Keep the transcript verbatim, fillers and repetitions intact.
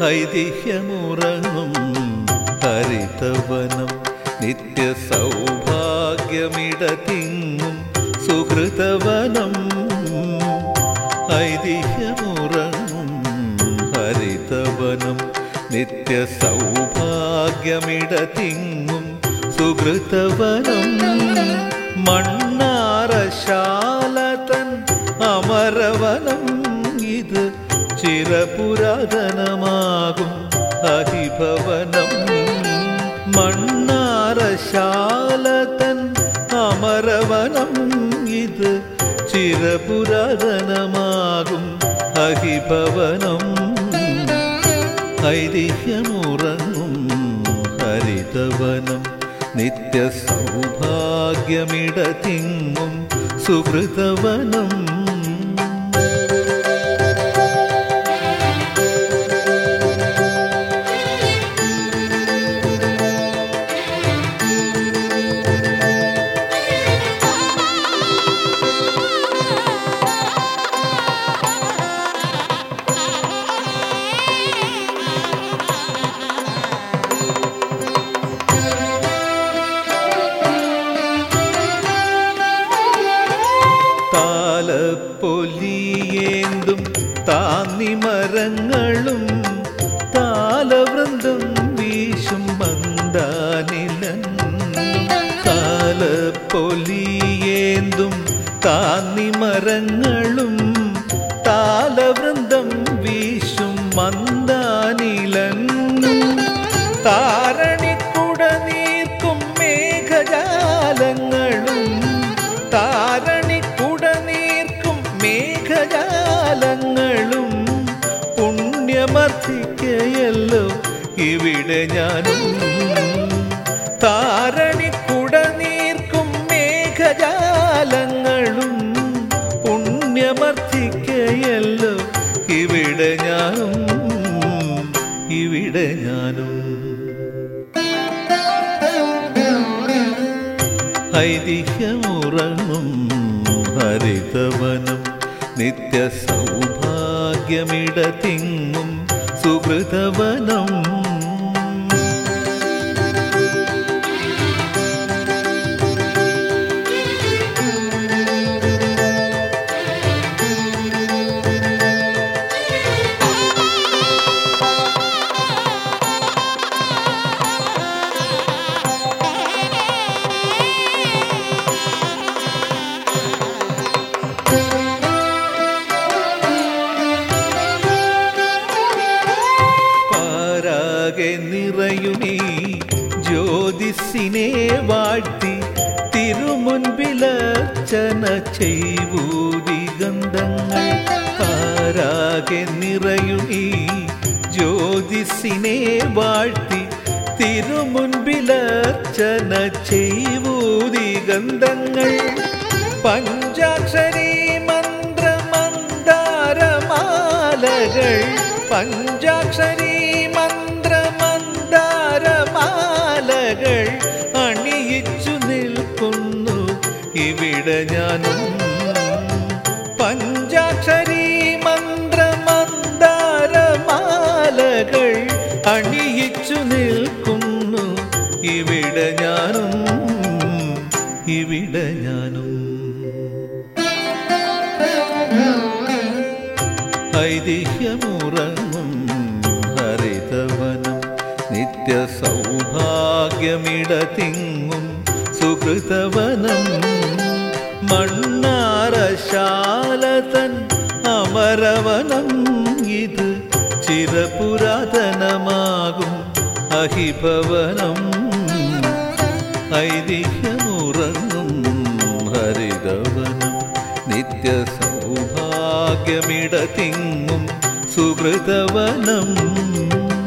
ഐതിഹ്യമുറങ്ങും ഹരിതവനം നിത്യ സൗഭാഗ്യമിടതിങ്ങും സുഹൃതവനം. ഐതിഹ്യമുറങ്ങും ഹരിതവനം നിത്യ സൗഭാഗ്യമിടതിങ്ങും സുഹൃതവനം. മണ്ണാറശാലതൻ അമരവനം ഇത് ചിരപുരാതനമാകും അഹിഭവനം. മണ്ണാറശാലതൻ അമരവനം ഇത് ചിരപുരാതനമാകും അഹിഭവനം. ഐതിഹ്യമുറങ്ങും ഹരിതവനം നിത്യ സൗഭാഗ്യമിടതിങ്ങും സുഹൃതവനം. താലപ്പൊലിയേന്തും താന്നിമരങ്ങളും താലവൃന്ദം വീശും മന്ദാനിലന്നും. താലപ്പൊലിയേന്തും താന്നിമരങ്ങളും താലവൃന്ദം വീശും മന്ദാനിലന്നും. താരണിക്കുട നീർക്കും മേഘജാലങ്ങളും താരണിക്കുട നീർക്കും മേഘജാലങ്ങളും പുണ്യമർദ്ദിക്കയല്ലോ ഇവിടെ ഞാനും. താരണിക്കുട നീർക്കും മേഘജാലങ്ങളും പുണ്യമർദ്ദിക്കയല്ലോ ഇവിടെ ഞാനും ഇവിടെ ഞാനും. ഐതിഹ്യമുറങ്ങും ഹരിതവനം നിത്യ സൗഭാഗ്യമിടതിങ്ങും സുഹൃതവനം. നിറയുമീ ജ്യോതിസിനെ വാഴ്ത്തി തിരുമുൻപിലർച്ചന ചെയ്വൂ ദിഗന്ധങ്ങൾ. പാരാകെ നിറയുമീ ജ്യോതിസിനെ വാഴ്ത്തി തിരുമുൻപിലർച്ചന ചെയ്വൂ ദിഗന്ധങ്ങൾ. പഞ്ചാക്ഷരി മന്ത്രമന്ദാരമാലകൾ പഞ്ചാക്ഷരി മന്ത്രമന്ദാരമാലകൾ അണിയിച്ചു നിൽക്കുന്നു ഇവിടെ ഞാനും. പഞ്ചാക്ഷരി മന്ത്രമന്ദാരമാലകൾ അണിയിച്ചു നിൽക്കുന്നു ഇവിടെ ഞാനും ഇവിടെ ഞാനും. ഐതിഹ്യമുറങ്ങും ഹരിതവനം നിത്യ സൗഭാഗ്യമിടതിങ്ങും സുഹൃതവനം. മണ്ണാറശാലതൻ അമരവനം ഇത് ചിരപുരാതനമാകും അഹിഭവനം. ഐതിഹ്യമുറങ്ങും ഹരിതവനം നിത്യ സൗഭാഗ്യമിടതിങ്ങും സുഹൃതവനം.